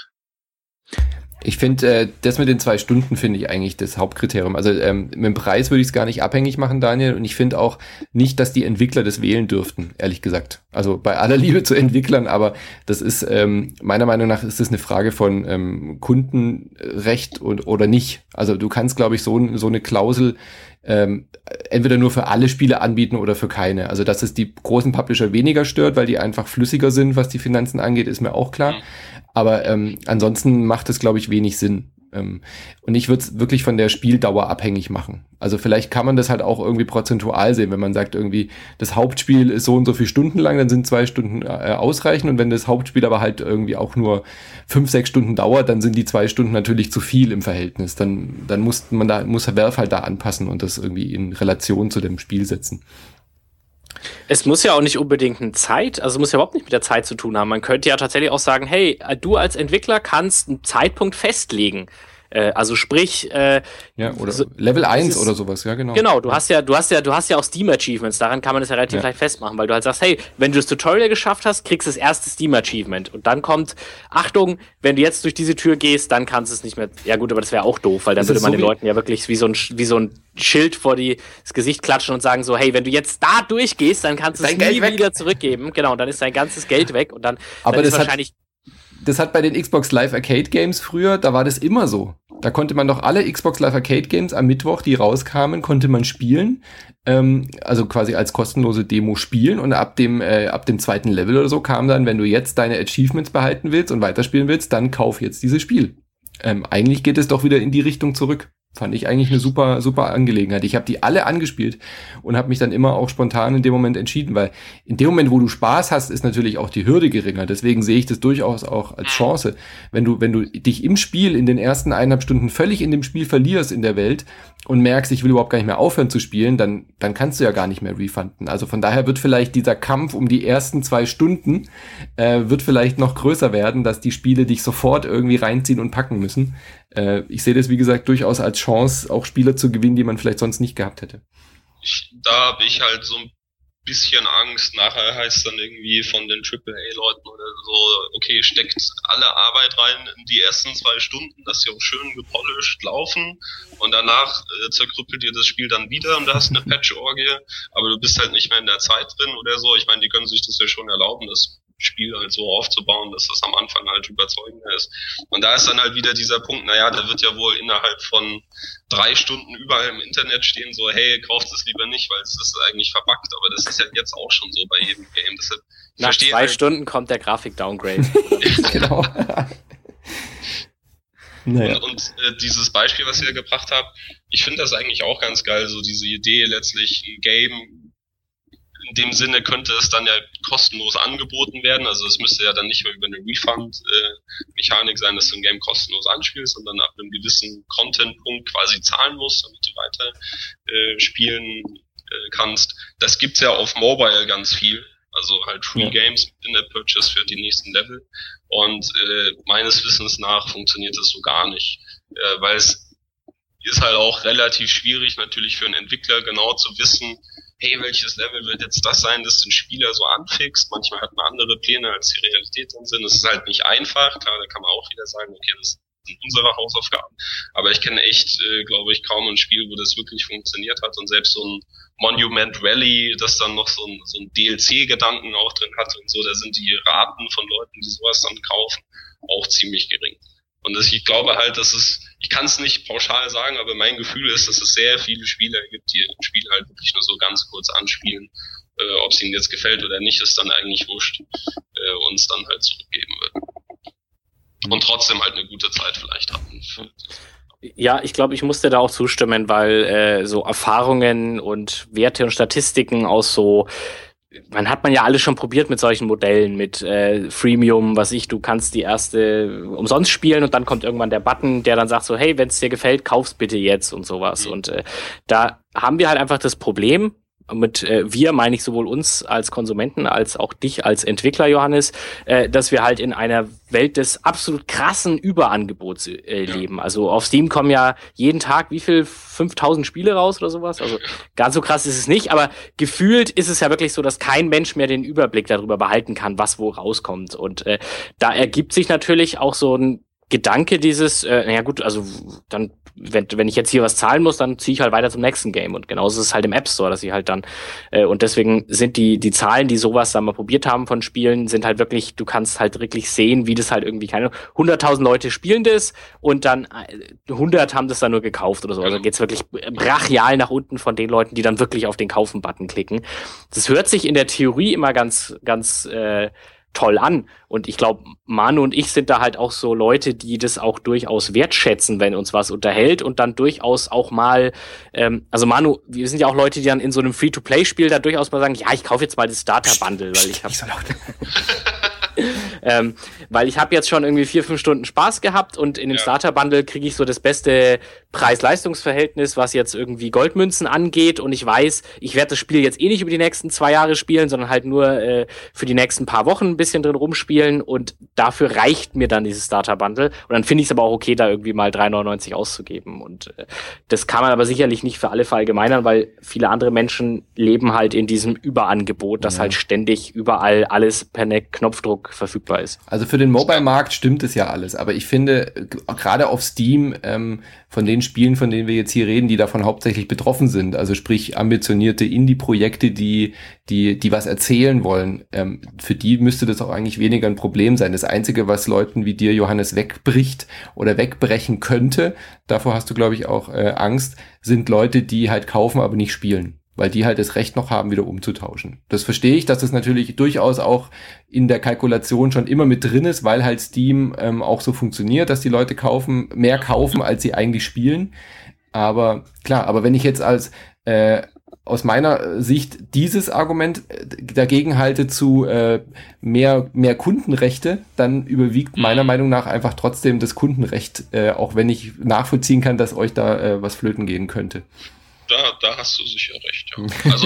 A: Ich finde, das mit den 2 Stunden finde ich eigentlich das Hauptkriterium. Also mit dem Preis würde ich es gar nicht abhängig machen, Daniel. Und ich finde auch nicht, dass die Entwickler das wählen dürften, ehrlich gesagt. Also bei aller Liebe zu Entwicklern, aber das ist, meiner Meinung nach, ist das eine Frage von Kundenrecht oder nicht. Also du kannst, glaube ich, so eine Klausel entweder nur für alle Spiele anbieten oder für keine. Also dass es die großen Publisher weniger stört, weil die einfach flüssiger sind, was die Finanzen angeht, ist mir auch klar. Aber ansonsten macht es, glaube ich, wenig Sinn. Und ich würde es wirklich von der Spieldauer abhängig machen. Also vielleicht kann man das halt auch irgendwie prozentual sehen, wenn man sagt irgendwie, das Hauptspiel ist so und so viele Stunden lang, dann sind 2 Stunden ausreichend. Und wenn das Hauptspiel aber halt irgendwie auch nur 5, 6 Stunden dauert, dann sind die 2 Stunden natürlich zu viel im Verhältnis. Dann muss Valve halt da anpassen und das irgendwie in Relation zu dem Spiel setzen.
B: Es muss ja auch nicht unbedingt es muss ja überhaupt nicht mit der Zeit zu tun haben. Man könnte ja tatsächlich auch sagen, hey, du als Entwickler kannst einen Zeitpunkt festlegen. Also sprich,
A: oder Level 1 oder sowas, ja genau.
B: Genau, du hast ja auch Steam Achievements, daran kann man das ja relativ leicht festmachen, weil du halt sagst, hey, wenn du das Tutorial geschafft hast, kriegst du das erste Steam Achievement und dann kommt, Achtung, wenn du jetzt durch diese Tür gehst, dann kannst du es nicht mehr, ja gut, aber das wäre auch doof, weil dann würde man den Leuten ja wirklich wie so ein Schild vor das Gesicht klatschen und sagen so, hey, wenn du jetzt da durchgehst, dann kannst du es nie wieder zurückgeben, genau, und dann ist dein ganzes Geld weg und dann ist wahrscheinlich...
A: Das hat bei den Xbox Live Arcade Games früher, da war das immer so. Da konnte man doch alle Xbox Live Arcade Games am Mittwoch, die rauskamen, konnte man spielen. Also quasi als kostenlose Demo spielen. Und ab dem 2. Level oder so kam dann, wenn du jetzt deine Achievements behalten willst und weiterspielen willst, dann kauf jetzt dieses Spiel. Eigentlich geht es doch wieder in die Richtung zurück. Fand ich eigentlich eine super, super Angelegenheit. Ich habe die alle angespielt und habe mich dann immer auch spontan in dem Moment entschieden, weil in dem Moment, wo du Spaß hast, ist natürlich auch die Hürde geringer. Deswegen sehe ich das durchaus auch als Chance. Wenn du dich im Spiel in den ersten 1,5 Stunden völlig in dem Spiel verlierst in der Welt und merkst, ich will überhaupt gar nicht mehr aufhören zu spielen, dann kannst du ja gar nicht mehr refunden. Also von daher wird vielleicht dieser Kampf um die ersten 2 Stunden wird vielleicht noch größer werden, dass die Spiele dich sofort irgendwie reinziehen und packen müssen. Ich sehe das, wie gesagt, durchaus als Chance, auch Spieler zu gewinnen, die man vielleicht sonst nicht gehabt hätte.
C: Da habe ich halt so ein bisschen Angst. Nachher heißt dann irgendwie von den AAA-Leuten oder so, okay, steckt alle Arbeit rein in die ersten 2 Stunden, dass sie auch schön gepolished laufen und danach zerkrüppelt ihr das Spiel dann wieder und da hast eine Patch-Orgie, aber du bist halt nicht mehr in der Zeit drin oder so. Ich meine, die können sich das ja schon erlauben, das Spiel halt so aufzubauen, dass das am Anfang halt überzeugender ist. Und da ist dann halt wieder dieser Punkt, naja, da wird ja wohl innerhalb von 3 Stunden überall im Internet stehen, so, hey, kauft es lieber nicht, weil es ist eigentlich verbuggt, aber das ist ja jetzt auch schon so bei jedem Game. Deshalb
B: nach 2 Stunden kommt der Grafik-Downgrade.
A: Genau. Naja.
C: Und dieses Beispiel, was ihr gebracht habt, ich finde das eigentlich auch ganz geil, so diese Idee letztlich ein Game, in dem Sinne könnte es dann ja kostenlos angeboten werden, also es müsste ja dann nicht mehr über eine Refund-Mechanik sein, dass du ein Game kostenlos anspielst, sondern ab einem gewissen Content-Punkt quasi zahlen musst, damit du weiter spielen kannst. Das gibt's ja auf Mobile ganz viel, also halt Free Games in der Purchase für die nächsten Level, und meines Wissens nach funktioniert das so gar nicht, weil es ist halt auch relativ schwierig natürlich für einen Entwickler genau zu wissen, hey, welches Level wird jetzt das sein, das den Spieler so anfixt. Manchmal hat man andere Pläne, als die Realität dann sind. Es ist halt nicht einfach. Klar, da kann man auch wieder sagen, okay, das sind unsere Hausaufgaben. Aber ich kenne echt, glaube ich, kaum ein Spiel, wo das wirklich funktioniert hat. Und selbst so ein Monument Valley, das dann noch so ein DLC-Gedanken auch drin hat und so, da sind die Raten von Leuten, die sowas dann kaufen, auch ziemlich gering. Und ich glaube halt, dass ich kann es nicht pauschal sagen, aber mein Gefühl ist, dass es sehr viele Spieler gibt, die ein Spiel halt wirklich nur so ganz kurz anspielen. Ob es ihnen jetzt gefällt oder nicht, ist dann eigentlich wurscht, uns dann halt zurückgeben würden. Und trotzdem halt eine gute Zeit vielleicht hatten.
B: Ja, ich glaube, ich musste da auch zustimmen, weil so Erfahrungen und Werte und Statistiken aus so, hat man ja alles schon probiert mit solchen Modellen, mit Freemium, du kannst die erste umsonst spielen und dann kommt irgendwann der Button, der dann sagt so, hey, wenn es dir gefällt, kauf's bitte jetzt und sowas. Und da haben wir halt einfach das Problem, mit wir meine ich sowohl uns als Konsumenten als auch dich als Entwickler, Johannes, dass wir halt in einer Welt des absolut krassen Überangebots leben. Also auf Steam kommen ja jeden Tag 5.000 Spiele raus oder sowas. Also ganz so krass ist es nicht, aber gefühlt ist es ja wirklich so, dass kein Mensch mehr den Überblick darüber behalten kann, was wo rauskommt. Und da ergibt sich natürlich auch so ein Gedanke dieses, also dann, wenn ich jetzt hier was zahlen muss, dann ziehe ich halt weiter zum nächsten Game. Und genauso ist es halt im App Store, dass ich halt dann, und deswegen sind die Zahlen, die sowas da mal probiert haben von Spielen, sind halt wirklich, du kannst halt wirklich sehen, wie das halt irgendwie, 100.000 Leute spielen das und dann 100 haben das dann nur gekauft oder so. Also geht's wirklich brachial nach unten von den Leuten, die dann wirklich auf den Kaufen-Button klicken. Das hört sich in der Theorie immer ganz toll an. Und ich glaube, Manu und ich sind da halt auch so Leute, die das auch durchaus wertschätzen, wenn uns was unterhält und dann durchaus auch mal, also Manu, wir sind ja auch Leute, die dann in so einem Free-to-Play-Spiel da durchaus mal sagen, ja, ich kaufe jetzt mal das Starter-Bundle, weil ich habe weil ich habe jetzt schon irgendwie 4-5 Stunden Spaß gehabt und in dem Starter-Bundle kriege ich so das beste Preis-Leistungs-Verhältnis, was jetzt irgendwie Goldmünzen angeht, und ich weiß, ich werde das Spiel jetzt eh nicht über die nächsten 2 Jahre spielen, sondern halt nur für die nächsten paar Wochen ein bisschen drin rumspielen, und dafür reicht mir dann dieses Starter-Bundle, und dann finde ich es aber auch okay, da irgendwie mal 3,99 auszugeben, und das kann man aber sicherlich nicht für alle verallgemeinern, weil viele andere Menschen leben halt in diesem Überangebot, dass halt ständig überall alles per Knopfdruck verfügbar ist.
A: Also für den Mobile-Markt stimmt es ja alles, aber ich finde, gerade auf Steam, von den Spielen, von denen wir jetzt hier reden, die davon hauptsächlich betroffen sind, also sprich ambitionierte Indie-Projekte, die was erzählen wollen, für die müsste das auch eigentlich weniger ein Problem sein. Das Einzige, was Leuten wie dir, Johannes, wegbricht oder wegbrechen könnte, davor hast du, glaube ich, auch Angst, sind Leute, die halt kaufen, aber nicht spielen, weil die halt das Recht noch haben, wieder umzutauschen. Das verstehe ich, dass das natürlich durchaus auch in der Kalkulation schon immer mit drin ist, weil halt Steam auch so funktioniert, dass die Leute mehr kaufen, als sie eigentlich spielen. Aber klar, aber wenn ich jetzt aus meiner Sicht dieses Argument dagegen halte zu mehr Kundenrechte, dann überwiegt meiner Meinung nach einfach trotzdem das Kundenrecht, auch wenn ich nachvollziehen kann, dass euch da was flöten gehen könnte.
C: Da hast du sicher recht, ja. Also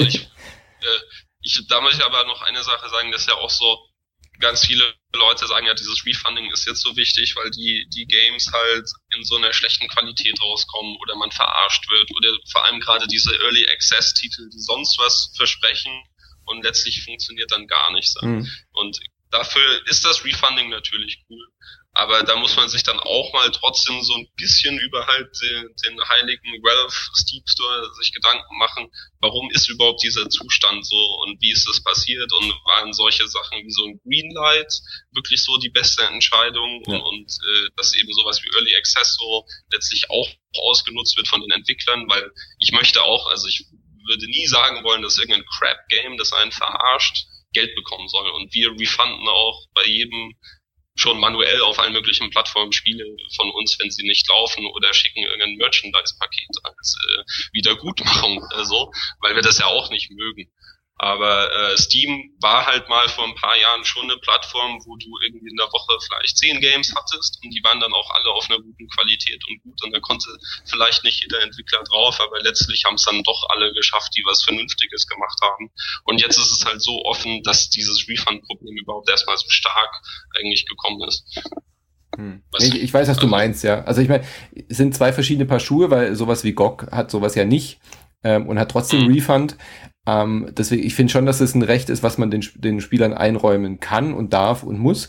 C: da muss ich aber noch eine Sache sagen, dass ja auch so ganz viele Leute sagen, ja, dieses Refunding ist jetzt so wichtig, weil die Games halt in so einer schlechten Qualität rauskommen oder man verarscht wird, oder vor allem gerade diese Early Access Titel, die sonst was versprechen und letztlich funktioniert dann gar nichts. Und dafür ist das Refunding natürlich cool. Aber da muss man sich dann auch mal trotzdem so ein bisschen über halt den heiligen Valve Steam Store sich Gedanken machen, warum ist überhaupt dieser Zustand so und wie ist das passiert, und waren solche Sachen wie so ein Greenlight wirklich so die beste Entscheidung, und dass eben sowas wie Early Access so letztlich auch ausgenutzt wird von den Entwicklern, weil ich würde nie sagen wollen, dass irgendein Crap-Game, das einen verarscht, Geld bekommen soll, und wir refunden auch bei jedem schon manuell auf allen möglichen Plattformen Spiele von uns, wenn sie nicht laufen, oder schicken irgendein Merchandise-Paket als Wiedergutmachung oder so, weil wir das ja auch nicht mögen. Aber Steam war halt mal vor ein paar Jahren schon eine Plattform, wo du irgendwie in der Woche vielleicht 10 Games hattest und die waren dann auch alle auf einer guten Qualität und gut und da konnte vielleicht nicht jeder Entwickler drauf, aber letztlich haben es dann doch alle geschafft, die was Vernünftiges gemacht haben. Und jetzt ist es halt so offen, dass dieses Refund-Problem überhaupt erstmal so stark eigentlich gekommen ist.
A: Ich weiß, was du meinst, ja. Also ich meine, es sind zwei verschiedene Paar Schuhe, weil sowas wie GOG hat sowas ja nicht und hat trotzdem Refund. Deswegen, ich finde schon, dass es ein Recht ist, was man den Spielern einräumen kann und darf und muss.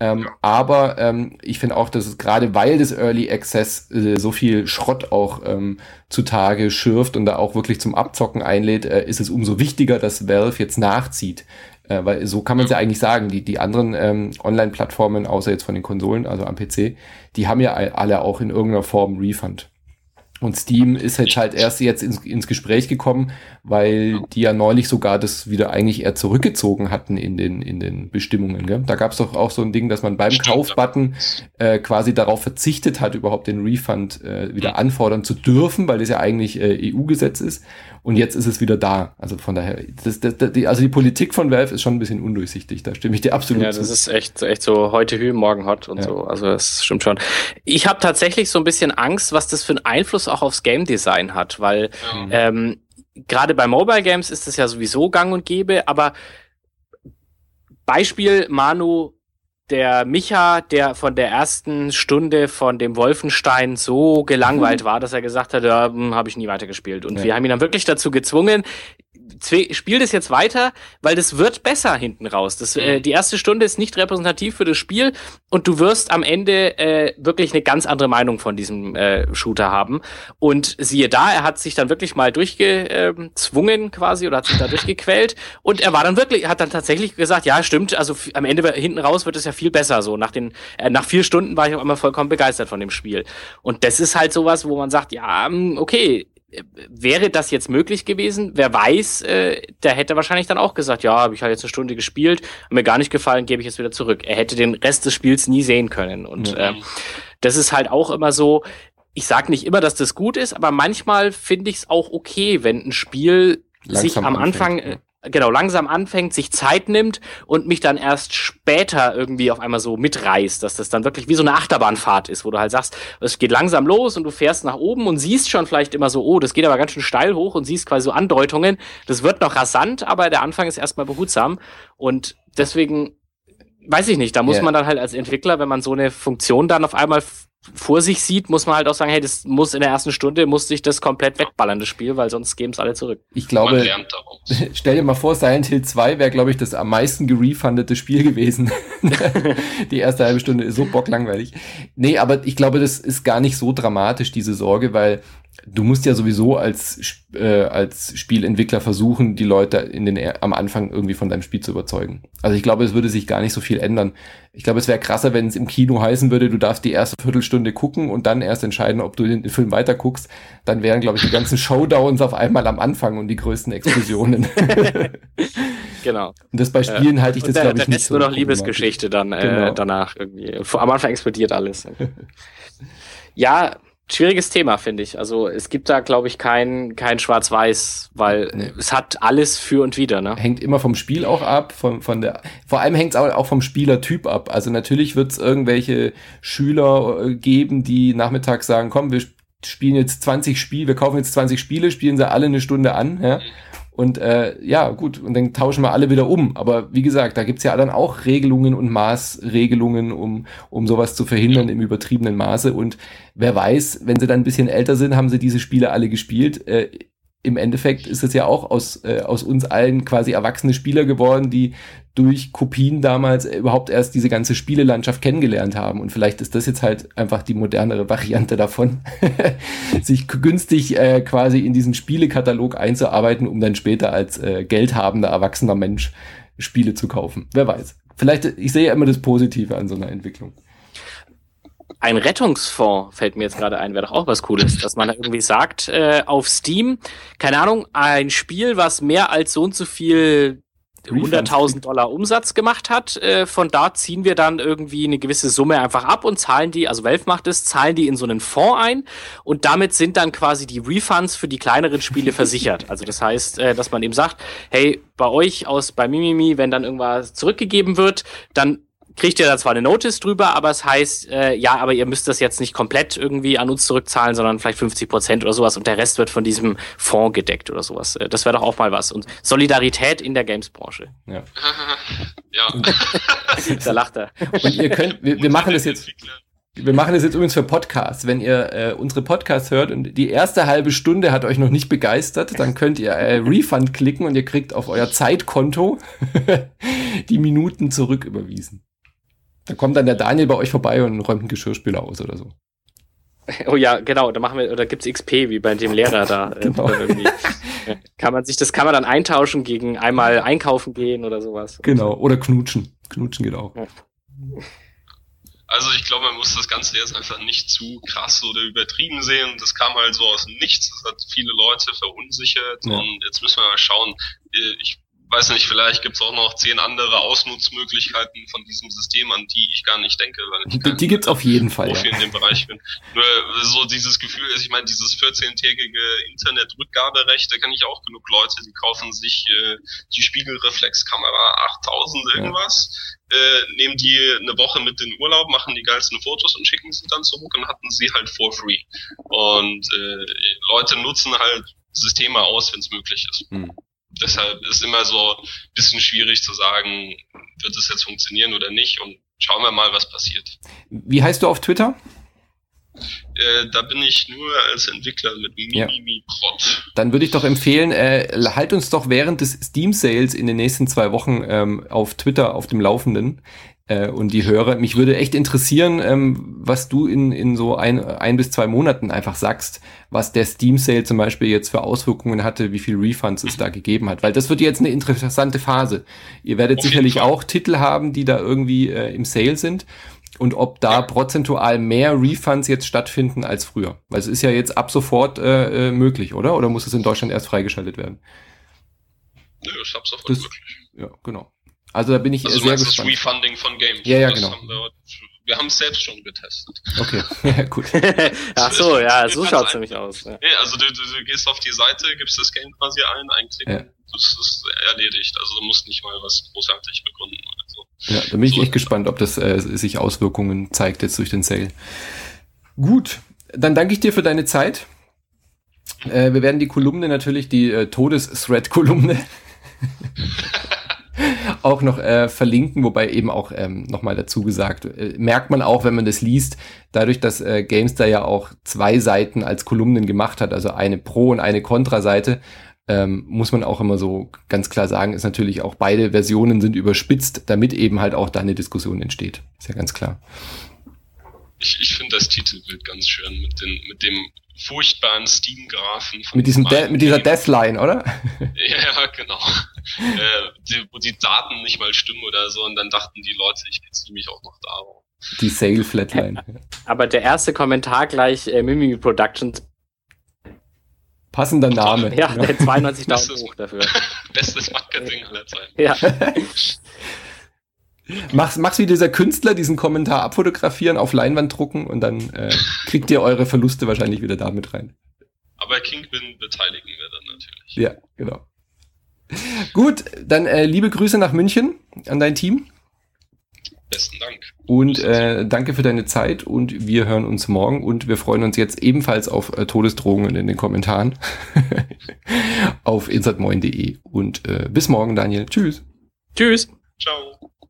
A: Aber ich finde auch, dass es gerade weil des Early Access so viel Schrott auch zutage schürft und da auch wirklich zum Abzocken einlädt, ist es umso wichtiger, dass Valve jetzt nachzieht. Weil so kann man es ja eigentlich sagen. Die anderen Online-Plattformen, außer jetzt von den Konsolen, also am PC, die haben ja alle auch in irgendeiner Form Refund. Und Steam ist halt erst jetzt ins Gespräch gekommen, weil die ja neulich sogar das wieder eigentlich eher zurückgezogen hatten in den Bestimmungen. Gell? Da gab es doch auch so ein Ding, dass man beim Kaufbutton quasi darauf verzichtet hat, überhaupt den Refund wieder anfordern zu dürfen, weil das ja eigentlich EU-Gesetz ist. Und jetzt ist es wieder da. Also von daher, also die Politik von Valve ist schon ein bisschen undurchsichtig. Da stimme ich dir absolut zu.
B: Ja, das ist echt so heute Hü, morgen hot und so. Also das stimmt schon. Ich habe tatsächlich so ein bisschen Angst, was das für einen Einfluss auch aufs Game Design hat, weil gerade bei Mobile Games ist das ja sowieso gang und gäbe, aber Beispiel Manu, der Micha, der von der ersten Stunde von dem Wolfenstein so gelangweilt war, dass er gesagt hat, ja, habe ich nie weitergespielt. Und wir haben ihn dann wirklich dazu gezwungen, spiel das jetzt weiter, weil das wird besser hinten raus. Die erste Stunde ist nicht repräsentativ für das Spiel und du wirst am Ende wirklich eine ganz andere Meinung von diesem Shooter haben. Und siehe da, er hat sich dann wirklich mal durchgezwungen quasi oder hat sich da durchgequält und er hat dann tatsächlich gesagt, ja, stimmt, also am Ende hinten raus wird es ja viel besser. So nach 4 Stunden war ich auf einmal vollkommen begeistert von dem Spiel. Und das ist halt sowas, wo man sagt, ja, okay, wäre das jetzt möglich gewesen? Wer weiß, der hätte wahrscheinlich dann auch gesagt, ja, habe ich halt jetzt eine Stunde gespielt, hat mir gar nicht gefallen, gebe ich jetzt wieder zurück. Er hätte den Rest des Spiels nie sehen können. Und das ist halt auch immer so, ich sag nicht immer, dass das gut ist, aber manchmal finde ich es auch okay, wenn ein Spiel langsam sich am Anfang langsam anfängt, sich Zeit nimmt und mich dann erst später irgendwie auf einmal so mitreißt, dass das dann wirklich wie so eine Achterbahnfahrt ist, wo du halt sagst, es geht langsam los und du fährst nach oben und siehst schon vielleicht immer so, oh, das geht aber ganz schön steil hoch und siehst quasi so Andeutungen, das wird noch rasant, aber der Anfang ist erstmal behutsam und deswegen, weiß ich nicht, da muss man dann halt als Entwickler, wenn man so eine Funktion dann auf einmal vor sich sieht, muss man halt auch sagen, hey, das muss in der ersten Stunde, muss sich das komplett wegballern, das Spiel, weil sonst geben es alle zurück.
A: Ich glaube, stell dir mal vor, Silent Hill 2 wäre, glaube ich, das am meisten gerefundete Spiel gewesen. Die erste halbe Stunde ist so bocklangweilig. Nee, aber ich glaube, das ist gar nicht so dramatisch, diese Sorge, weil du musst ja sowieso als Spielentwickler versuchen, die Leute am Anfang irgendwie von deinem Spiel zu überzeugen. Also ich glaube, es würde sich gar nicht so viel ändern. Ich glaube, es wäre krasser, wenn es im Kino heißen würde, du darfst die erste Viertelstunde gucken und dann erst entscheiden, ob du den Film weiter guckst. Dann wären, glaube ich, die ganzen Showdowns auf einmal am Anfang und die größten Explosionen.
B: Genau.
A: Und das bei Spielen halte ich das, glaube ich, nicht so.
B: Nur noch Liebesgeschichte dann danach irgendwie. Am Anfang explodiert alles. Ja, schwieriges Thema, finde ich. Also es gibt da, glaube ich, kein Schwarz-Weiß, weil es hat alles für und wider. Ne?
A: Hängt immer vom Spiel auch ab, vor allem hängt es auch vom Spielertyp ab. Also natürlich wird es irgendwelche Schüler geben, die nachmittags sagen, komm, wir spielen jetzt 20 Spiele, wir kaufen jetzt 20 Spiele, spielen sie alle eine Stunde an, ja. Und gut, und dann tauschen wir alle wieder um. Aber wie gesagt, da gibt's ja dann auch Regelungen und Maßregelungen, um sowas zu verhindern im übertriebenen Maße. Und wer weiß, wenn sie dann ein bisschen älter sind, haben sie diese Spiele alle gespielt. Im Endeffekt ist es ja auch aus uns allen quasi erwachsene Spieler geworden, die durch Kopien damals überhaupt erst diese ganze Spielelandschaft kennengelernt haben. Und vielleicht ist das jetzt halt einfach die modernere Variante davon, sich günstig quasi in diesen Spielekatalog einzuarbeiten, um dann später als geldhabender, erwachsener Mensch Spiele zu kaufen. Wer weiß. Vielleicht, ich sehe ja immer das Positive an so einer Entwicklung.
B: Ein Rettungsfonds fällt mir jetzt gerade ein, wäre doch auch was Cooles, dass man da irgendwie sagt, auf Steam, keine Ahnung, ein Spiel, was mehr als so und so viel $100.000 Umsatz gemacht hat, von da ziehen wir dann irgendwie eine gewisse Summe einfach ab und zahlen die, also Valve macht es, zahlen die in so einen Fonds ein und damit sind dann quasi die Refunds für die kleineren Spiele versichert. Also das heißt, dass man eben sagt, hey, bei Mimimi, wenn dann irgendwas zurückgegeben wird, dann kriegt ihr da zwar eine Notice drüber, aber es heißt, ja, aber ihr müsst das jetzt nicht komplett irgendwie an uns zurückzahlen, sondern vielleicht 50% oder sowas und der Rest wird von diesem Fonds gedeckt oder sowas. Das wäre doch auch mal was. Und Solidarität in der Games-Branche.
A: Ja.
C: Ja.
B: Da lacht er.
A: Und ihr könnt, wir machen das jetzt. Wir machen das jetzt übrigens für Podcasts. Wenn ihr unsere Podcasts hört und die erste halbe Stunde hat euch noch nicht begeistert, dann könnt ihr Refund klicken und ihr kriegt auf euer Zeitkonto die Minuten zurück überwiesen. Da kommt dann der Daniel bei euch vorbei und räumt einen Geschirrspüler aus oder so.
B: Oh ja, genau, da gibt's XP, wie bei dem Lehrer da.
A: Genau.
B: Kann man dann eintauschen gegen einmal einkaufen gehen oder sowas.
A: Genau, oder knutschen. Knutschen geht auch.
B: Ja.
C: Also ich glaube, man muss das Ganze jetzt einfach nicht zu krass oder übertrieben sehen. Das kam halt so aus dem Nichts. Das hat viele Leute verunsichert. Ja. Und jetzt müssen wir mal schauen. Ich weiß nicht, vielleicht gibt's auch noch 10 andere Ausnutzmöglichkeiten von diesem System, an die ich gar nicht denke. Weil ich
A: die gibt's auf jeden Fall.
C: Profi in dem Bereich bin. Nur so dieses Gefühl ist, ich meine, dieses 14-tägige Internetrückgaberecht, da kenne ich auch genug Leute, die kaufen sich die Spiegelreflexkamera 8000 irgendwas, nehmen die eine Woche mit in Urlaub, machen die geilsten Fotos und schicken sie dann zurück und hatten sie halt for free. Und Leute nutzen halt Systeme aus, wenn es möglich ist. Deshalb ist immer so ein bisschen schwierig zu sagen, wird es jetzt funktionieren oder nicht, und schauen wir mal, was passiert.
A: Wie heißt du auf Twitter?
C: Da bin ich nur als Entwickler mit Mimimi-Prod.
A: Dann würde ich doch empfehlen, halt uns doch während des Steam Sales in den nächsten 2 Wochen auf Twitter auf dem Laufenden und die Hörer. Mich würde echt interessieren, was du in so 1 bis 2 Monaten einfach sagst, was der Steam Sale zum Beispiel jetzt für Auswirkungen hatte, wie viel Refunds es da gegeben hat. Weil das wird jetzt eine interessante Phase. Ihr werdet sicherlich auch Titel haben, die da irgendwie im Sale sind. Und ob da prozentual mehr Refunds jetzt stattfinden als früher. Weil es ist ja jetzt ab sofort möglich, oder? Oder muss es in Deutschland erst freigeschaltet werden?
C: Nö, ist ab sofort möglich.
A: Ja, genau. Also da bin ich sehr gespannt.
C: Das Refunding von Games.
A: Ja, genau.
C: Wir haben es selbst schon getestet.
A: Okay, ja, gut.
B: Ach so, ja, so schaut es nämlich aus. Ja.
C: Nee, also du gehst auf die Seite, gibst das Game quasi einklicken, das ist erledigt. Also du musst nicht mal was großartig begründen oder so.
A: Ja, da bin ich echt gespannt, ob das sich Auswirkungen zeigt jetzt durch den Sale. Gut, dann danke ich dir für deine Zeit. Wir werden die Kolumne natürlich, die Todes-Thread-Kolumne auch noch verlinken, wobei eben auch nochmal dazu gesagt, merkt man auch, wenn man das liest, dadurch, dass GameStar ja auch 2 Seiten als Kolumnen gemacht hat, also eine Pro- und eine Kontra-Seite, muss man auch immer so ganz klar sagen, ist natürlich auch, beide Versionen sind überspitzt, damit eben halt auch da eine Diskussion entsteht. Ist ja ganz klar.
C: Ich finde das Titelbild ganz schön mit dem furchtbaren Steam-Graphen.
A: Mit dieser Deathline, oder?
C: Ja, genau. Wo die Daten nicht mal stimmen oder so, und dann dachten die Leute, ich beziehe mich auch noch darauf.
A: Die Sale-Flatline.
B: Aber der erste Kommentar gleich Mimimi Productions.
A: Passender Name.
B: Ja, der 92 Daumen hoch dafür.
C: Bestes Marketing aller Zeiten.
B: Ja.
A: Mach's wie dieser Künstler, diesen Kommentar abfotografieren, auf Leinwand drucken und dann kriegt ihr eure Verluste wahrscheinlich wieder da mit rein.
C: Aber Kingpin beteiligen wir dann natürlich.
A: Ja, genau. Gut, dann liebe Grüße nach München an dein Team.
C: Besten Dank.
A: Und danke für deine Zeit und wir hören uns morgen und wir freuen uns jetzt ebenfalls auf Todesdrohungen in den Kommentaren auf insertmoin.de und bis morgen, Daniel. Tschüss.
B: Tschüss.
C: Ciao.